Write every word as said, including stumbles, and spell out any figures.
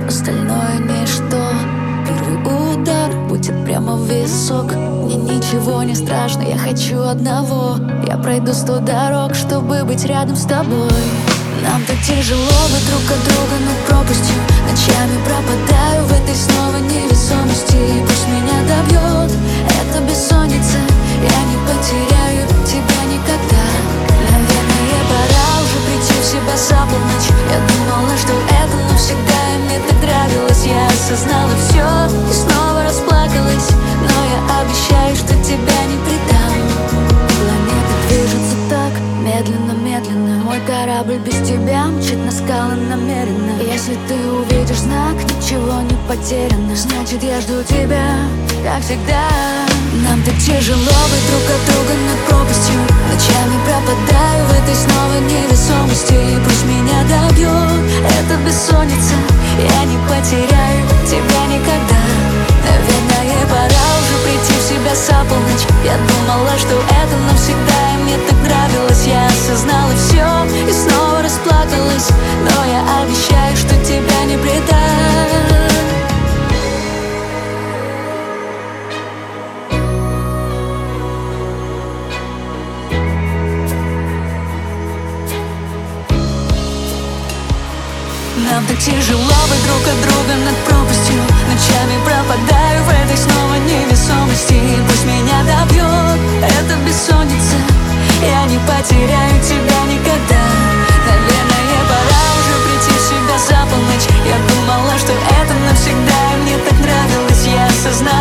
остальное ничто. Первый удар будет прямо в висок. Мне ничего не страшно, я хочу одного. Я пройду сто дорог, чтобы быть рядом с тобой. Нам так тяжело быть друг от друга над пропастью. Ночами пропадаю в этой снова невесомости. И пусть меня добьет эта бессонница, я не потеряю тебя никогда. Наверное, пора уже прийти в себя за полночь. Я думала, что это навсегда, и мне так нравилось. Я осознала все и снова расплакалась. Но я обещаю, что тебя не предам. Планета движется так медленно-медленно. Мой корабль без тебя мчит на скалы намеренно. Если ты увидишь знак, ничего не потеряно. Значит, я жду тебя, как всегда. Нам так тяжело быть друг от друга над пропастью. Ночами пропадаю в этой снова невесомости. И пусть меня добьет эта бессонница, я не потеряю тебя никогда. Наверное, пора уже прийти в себя за полночь. Я думала, что это навсегда, и мне так нравилось. Я осознала все и снова расплакалась. Но я обещаю, что тебя не предам. Нам так тяжело быть друг от друга над пропастью. Ночами пропадаю в этой снова невесомости. И пусть меня добьет эта бессонница, я не потеряю тебя никогда. Наверное, пора уже прийти в себя за полночь. Я думала, что это навсегда, и мне так нравилось. Я осознала